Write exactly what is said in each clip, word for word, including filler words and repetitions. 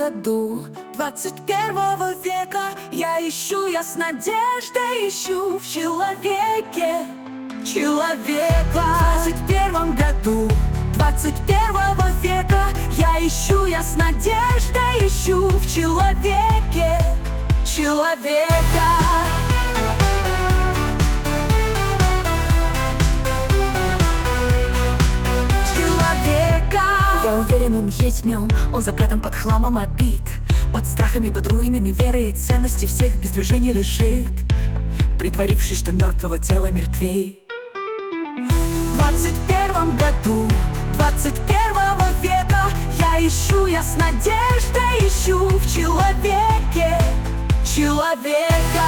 году двадцать первого века я ищу, я с надеждой ищу в человеке человека. В двадцать первом году двадцать первого века я ищу, я с надеждой ищу в человеке человека. Я уверен, он есть в нем, он запрятан под хламом обид, под страхами, под руинами веры и ценности всех без движения лежит, притворившись, что мертвого тела мертвей. В двадцать первом году двадцать первого века я ищу, я с надеждой ищу в человеке человека.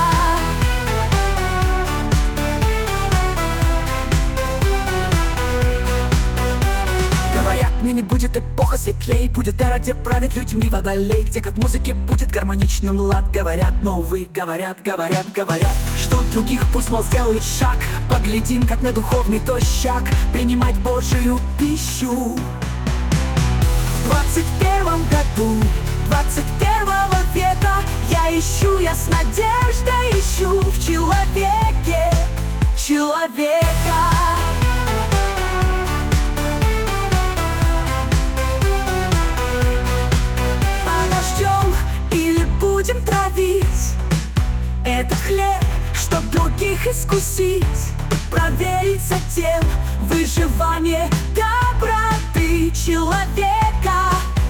Ныне будет эпоха светлей, будет эра, где правит людьми водолей, где как в музыке будет гармоничным лад. Говорят, но увы, говорят, говорят, говорят, что других пусть, мол, сделают шаг. Поглядим, как на духовный тощак принимать Божию пищу. В двадцать первом году двадцать первого века я ищу, я с надеждой ищу в человеке человека. Будем травить этот хлеб, чтоб других искусить, проверить затем выживание доброты человека.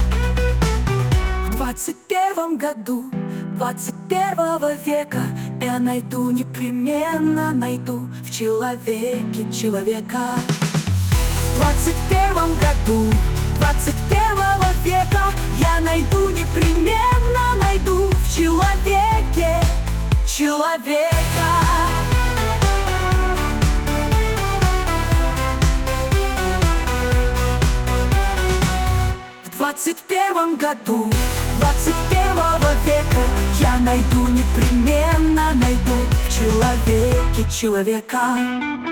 В двадцать первом году двадцать первого века я найду, непременно найду в человеке человека. В двадцать первом году двадцать первого века я найду, непременно найду в человеке человека. В двадцать первом году двадцать первого века я найду, непременно найду в человеке человека.